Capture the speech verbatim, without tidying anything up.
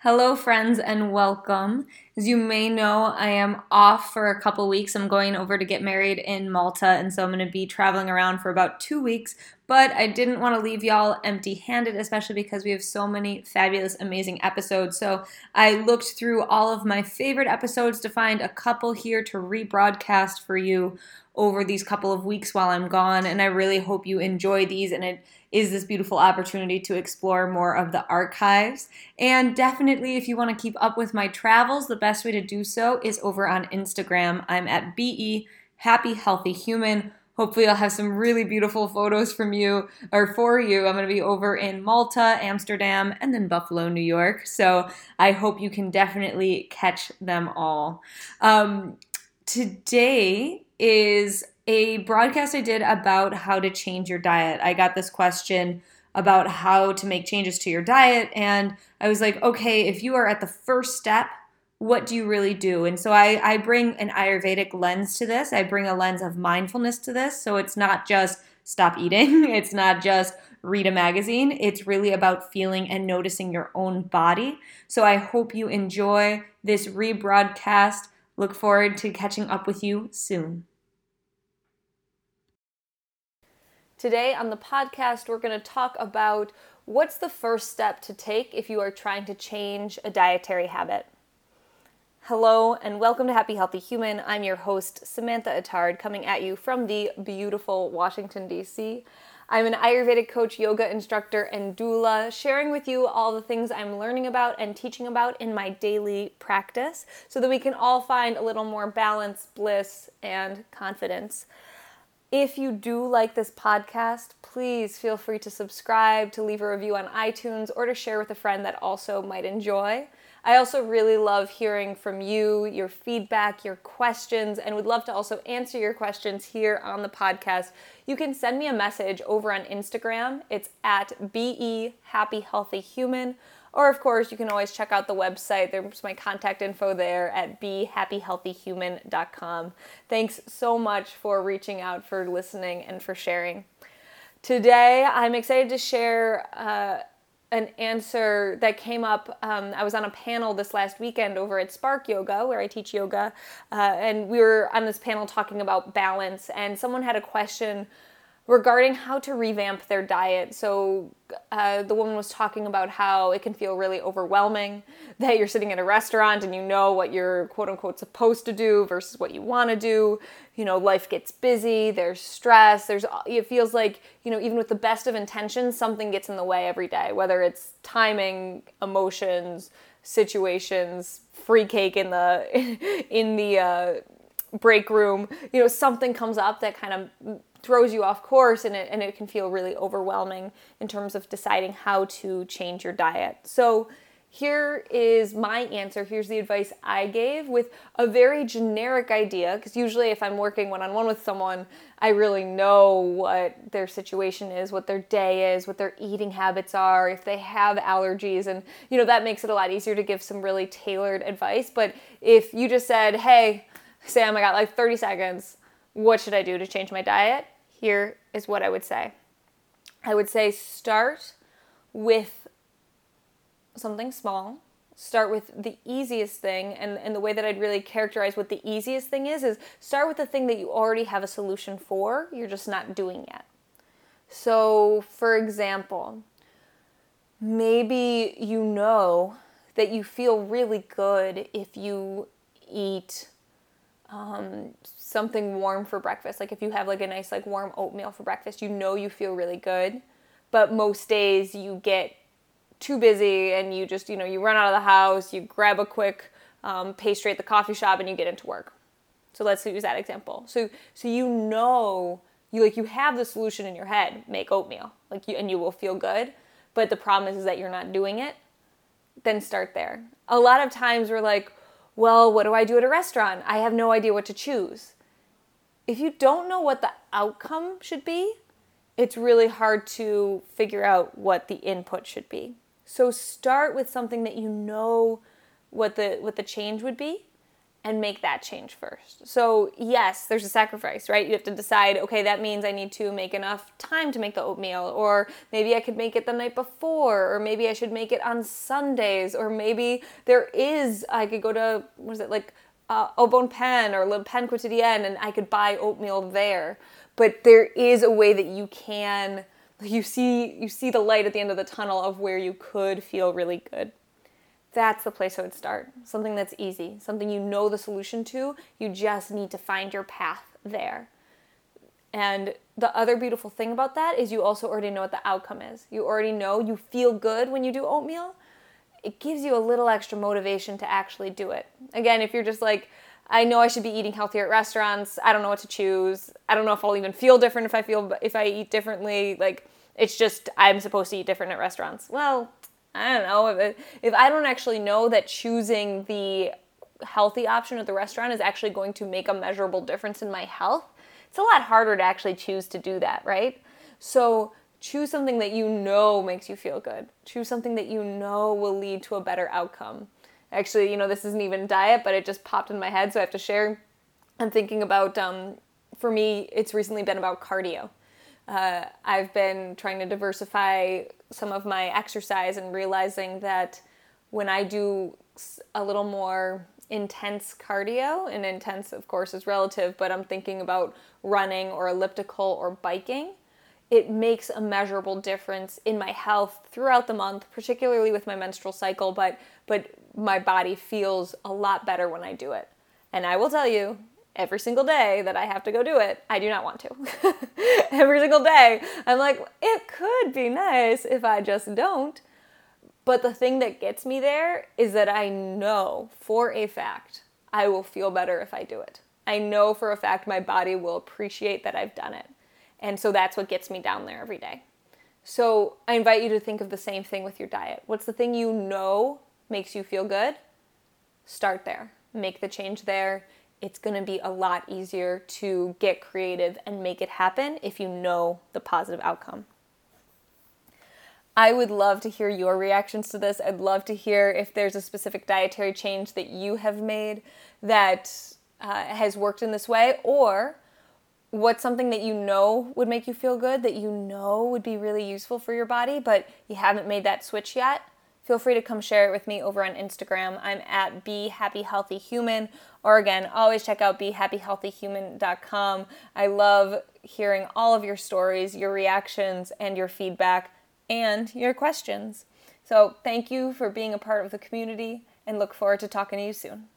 Hello, friends, and welcome. As you may know, I am off for a couple weeks. I'm going over to get married in Malta, and so I'm going to be traveling around for about two weeks. But I didn't want to leave y'all empty handed, especially because we have so many fabulous, amazing episodes. So I looked through all of my favorite episodes to find a couple here to rebroadcast for you over these couple of weeks while I'm gone, and I really hope you enjoy these, and it is this beautiful opportunity to explore more of the archives. And definitely, if you want to keep up with my travels, the best way to do so is over on Instagram. I'm at B E Happy Healthy Human. Hopefully, I'll have some really beautiful photos from you or for you. I'm going to be over in Malta, Amsterdam, and then Buffalo, New York. So I hope you can definitely catch them all. Um, today is a broadcast I did about how to change your diet. I got this question about how to make changes to your diet, and I was like, okay, if you are at the first step, what do you really do? And so I, I bring an Ayurvedic lens to this. I bring a lens of mindfulness to this. So it's not just stop eating. It's not just read a magazine. It's really about feeling and noticing your own body. So I hope you enjoy this rebroadcast. Look forward to catching up with you soon. Today on the podcast, we're going to talk about what's the first step to take if you are trying to change a dietary habit. Hello and welcome to Happy Healthy Human. I'm your host, Samantha Attard, coming at you from the beautiful Washington, D C. I'm an Ayurvedic coach, yoga instructor, and doula, sharing with you all the things I'm learning about and teaching about in my daily practice so that we can all find a little more balance, bliss, and confidence. If you do like this podcast, please feel free to subscribe, to leave a review on iTunes, or to share with a friend that also might enjoy. I also really love hearing from you, your feedback, your questions, and would love to also answer your questions here on the podcast. You can send me a message over on Instagram. It's at B E Happy Healthy Human. Or, of course, you can always check out the website. There's my contact info there at be happy healthy human dot com. Thanks so much for reaching out, for listening, and for sharing. Today, I'm excited to share uh, an answer that came up. Um, I was on a panel this last weekend over at Spark Yoga, where I teach yoga, uh, and we were on this panel talking about balance, and someone had a question regarding how to revamp their diet. So uh, the woman was talking about how it can feel really overwhelming, that you're sitting at a restaurant and you know what you're quote unquote supposed to do versus what you want to do. You know, life gets busy, there's stress, there's, it feels like, you know, even with the best of intentions, something gets in the way every day, whether it's timing, emotions, situations, free cake in the, in the uh, break room, you know, something comes up that kind of throws you off course, and it, and it can feel really overwhelming in terms of deciding how to change your diet. So here is my answer. Here's the advice I gave with a very generic idea, because usually if I'm working one-on-one with someone, I really know what their situation is, what their day is, what their eating habits are, if they have allergies, and you know that makes it a lot easier to give some really tailored advice. But if you just said, hey, Sam, I got like thirty seconds, what should I do to change my diet? Here is what I would say. I would say start with something small. Start with the easiest thing. And, and the way that I'd really characterize what the easiest thing is, is start with the thing that you already have a solution for. You're just not doing yet. So, for example, maybe you know that you feel really good if you eat Um, something warm for breakfast. Like if you have like a nice like warm oatmeal for breakfast, you know you feel really good. But most days you get too busy and you just, you know, you run out of the house, you grab a quick um, pastry at the coffee shop and you get into work. So let's use that example. So so you know, you like you have the solution in your head, make oatmeal. Like you and you will feel good. But the problem is, is that you're not doing it. Then start there. A lot of times we're like, well, what do I do at a restaurant? I have no idea what to choose. If you don't know what the outcome should be, it's really hard to figure out what the input should be. So start with something that you know what the what the change would be, and make that change first. So yes, there's a sacrifice, right? You have to decide, okay, that means I need to make enough time to make the oatmeal, or maybe I could make it the night before, or maybe I should make it on Sundays, or maybe there is, I could go to, what is it, like uh, Au Bon Pain or Le Pain Quotidien, and I could buy oatmeal there. But there is a way that you can, you see, you see the light at the end of the tunnel of where you could feel really good. That's the place I would start. Something that's easy, something you know the solution to. You just need to find your path there. And the other beautiful thing about that is you also already know what the outcome is. You already know you feel good when you do oatmeal. It gives you a little extra motivation to actually do it. Again, if you're just like, I know I should be eating healthier at restaurants. I don't know what to choose. I don't know if I'll even feel different if I feel if I eat differently. Like, it's just I'm supposed to eat different at restaurants. Well, I don't know, if, if I don't actually know that choosing the healthy option at the restaurant is actually going to make a measurable difference in my health, it's a lot harder to actually choose to do that, right? So choose something that you know makes you feel good. Choose something that you know will lead to a better outcome. Actually, you know, this isn't even diet, but it just popped in my head, so I have to share. I'm thinking about, um, for me, it's recently been about cardio. Uh, I've been trying to diversify some of my exercise and realizing that when I do a little more intense cardio, and intense, of course, is relative, but I'm thinking about running or elliptical or biking, it makes a measurable difference in my health throughout the month, particularly with my menstrual cycle, but but my body feels a lot better when I do it. And I will tell you, every single day that I have to go do it, I do not want to. Every single day, I'm like, it could be nice if I just don't. But the thing that gets me there is that I know for a fact I will feel better if I do it. I know for a fact my body will appreciate that I've done it. And so that's what gets me down there every day. So I invite you to think of the same thing with your diet. What's the thing you know makes you feel good? Start there. Make the change there. It's going to be a lot easier to get creative and make it happen if you know the positive outcome. I would love to hear your reactions to this. I'd love to hear if there's a specific dietary change that you have made that uh, has worked in this way, or what's something that you know would make you feel good, that you know would be really useful for your body, but you haven't made that switch yet. Feel free to come share it with me over on Instagram. I'm at Be Happy Healthy Human. Or again, always check out be happy healthy human dot com. I love hearing all of your stories, your reactions, and your feedback, and your questions. So thank you for being a part of the community, and look forward to talking to you soon.